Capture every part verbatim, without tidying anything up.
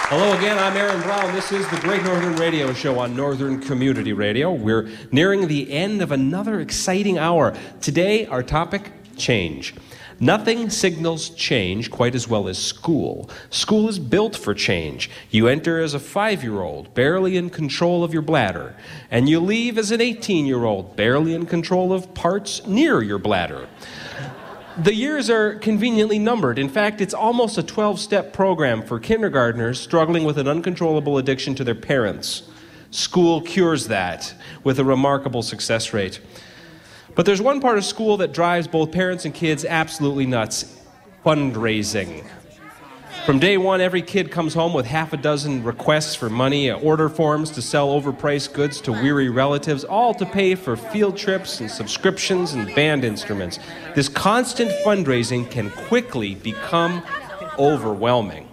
Hello again, I'm Aaron Brown. This is the Great Northern Radio Show on Northern Community Radio. We're nearing the end of another exciting hour. Today, our topic, change. Nothing signals change quite as well as school. School is built for change. You enter as a five-year-old, barely in control of your bladder, and you leave as an eighteen-year-old, barely in control of parts near your bladder. The years are conveniently numbered. In fact, it's almost a twelve-step program for kindergartners struggling with an uncontrollable addiction to their parents. School cures that with a remarkable success rate. But there's one part of school that drives both parents and kids absolutely nuts: fundraising. From day one, every kid comes home with half a dozen requests for money, order forms to sell overpriced goods to weary relatives, all to pay for field trips and subscriptions and band instruments. This constant fundraising can quickly become overwhelming.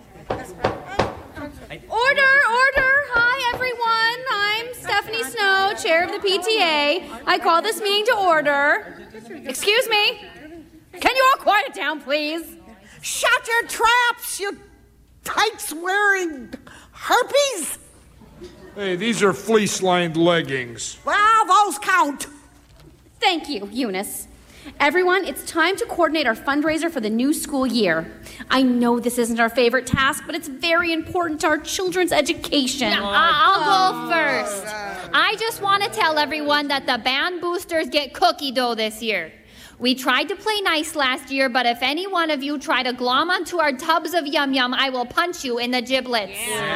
Order, order! Hi, everyone. I'm Stephanie Snow, chair of the P T A. I call this meeting to order. Excuse me. Can you all quiet down, please? Shut your traps, you tights-wearing herpes! Hey, these are fleece-lined leggings. Well, those count. Thank you, Eunice. Everyone, it's time to coordinate our fundraiser for the new school year. I know this isn't our favorite task, but it's very important to our children's education. No, I'll go first. I just want to tell everyone that the band boosters get cookie dough this year. We tried to play nice last year, but if any one of you try to glom onto our tubs of Yum Yum, I will punch you in the giblets.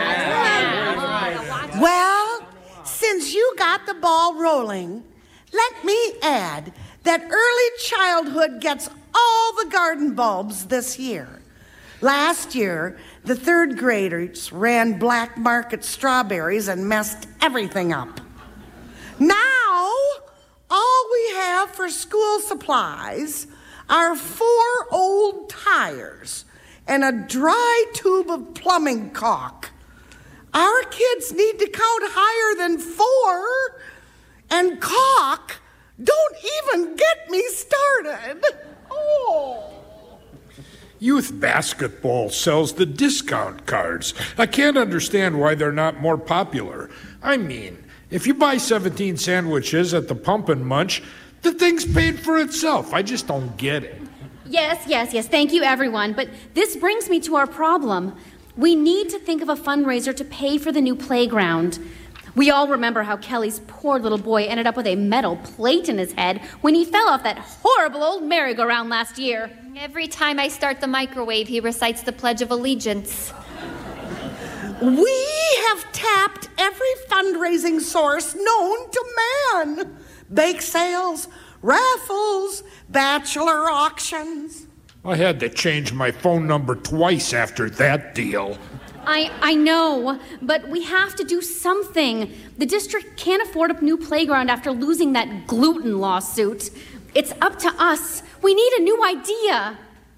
Yeah. Well, since you got the ball rolling, let me add that early childhood gets all the garden bulbs this year. Last year, the third graders ran black market strawberries and messed everything up. Now, all we have for school supplies are four old tires and a dry tube of plumbing caulk. Our kids need to count higher than four, and caulk, don't even get me started. Oh. Youth basketball sells the discount cards. I can't understand why they're not more popular. I mean, if you buy seventeen sandwiches at the Pump and Munch, the thing's paid for itself. I just don't get it. Yes, yes, yes. Thank you, everyone. But this brings me to our problem. We need to think of a fundraiser to pay for the new playground. We all remember how Kelly's poor little boy ended up with a metal plate in his head when he fell off that horrible old merry-go-round last year. Every time I start the microwave, he recites the Pledge of Allegiance. We have tapped every fundraising source known to man. Bake sales, raffles, bachelor auctions. I had to change my phone number twice after that deal. I, I know, but we have to do something. The district can't afford a new playground after losing that gluten lawsuit. It's up to us. We need a new idea.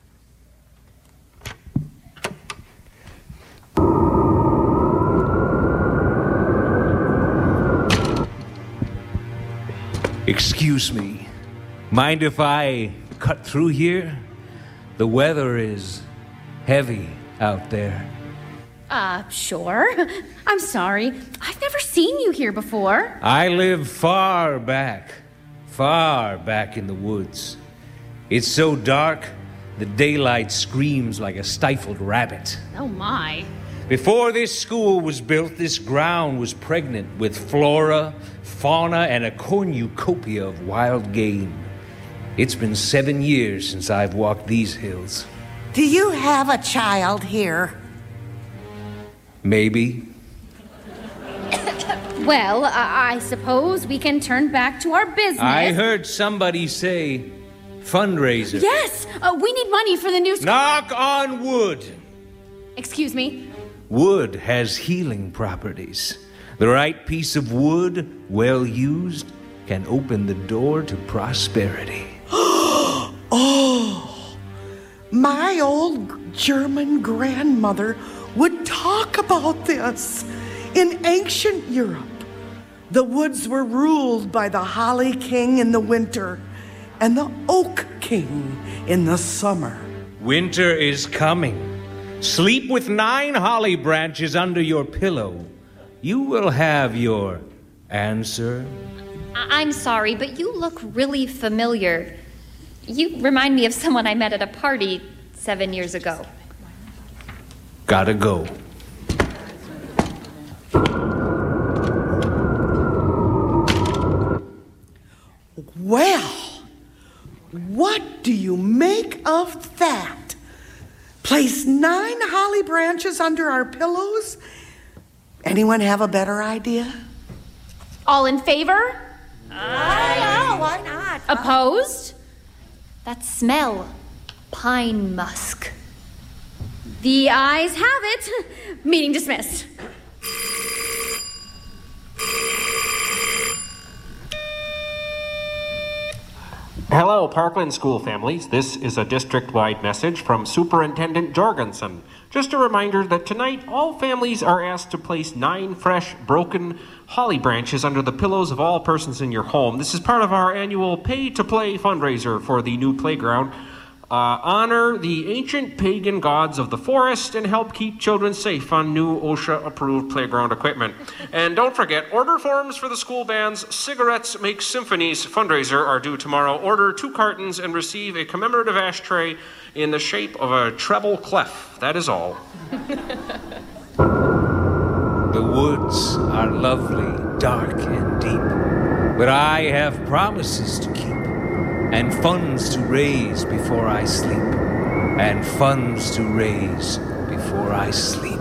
Excuse me. Mind if I cut through here? The weather is heavy out there. Uh, sure. I'm sorry. I've never seen you here before. I live far back, far back in the woods. It's so dark, the daylight screams like a stifled rabbit. Oh, my. Before this school was built, this ground was pregnant with flora, fauna, and a cornucopia of wild game. It's been seven years since I've walked these hills. Do you have a child here? Maybe. Well, uh, I suppose we can turn back to our business. I heard somebody say fundraiser. Yes! Uh, we need money for the new school. Knock on wood. Excuse me? Wood has healing properties. The right piece of wood, well used, can open the door to prosperity. Oh, my old German grandmother would talk about this. In ancient Europe, the woods were ruled by the holly king in the winter and the oak king in the summer. Winter is coming. Sleep with nine holly branches under your pillow. You will have your answer. I- I'm sorry, but you look really familiar. You remind me of someone I met at a party seven years ago. Gotta go. Well, what do you make of that? Place nine holly branches under our pillows? Anyone have a better idea? All in favor? Aye. Why not? Opposed? That smell. Pine musk. The ayes have it. Meeting dismissed. Hello, Parkland School families. This is a district-wide message from Superintendent Jorgensen. Just a reminder that tonight all families are asked to place nine fresh, broken holly branches under the pillows of all persons in your home. This is part of our annual pay-to-play fundraiser for the new playground. Uh, honor the ancient pagan gods of the forest and help keep children safe on new OSHA-approved playground equipment. And don't forget, order forms for the school band's Cigarettes Make Symphonies fundraiser are due tomorrow. Order two cartons and receive a commemorative ashtray in the shape of a treble clef. That is all. The woods are lovely, dark, and deep, but I have promises to keep, and funds to raise before I sleep, and funds to raise before I sleep.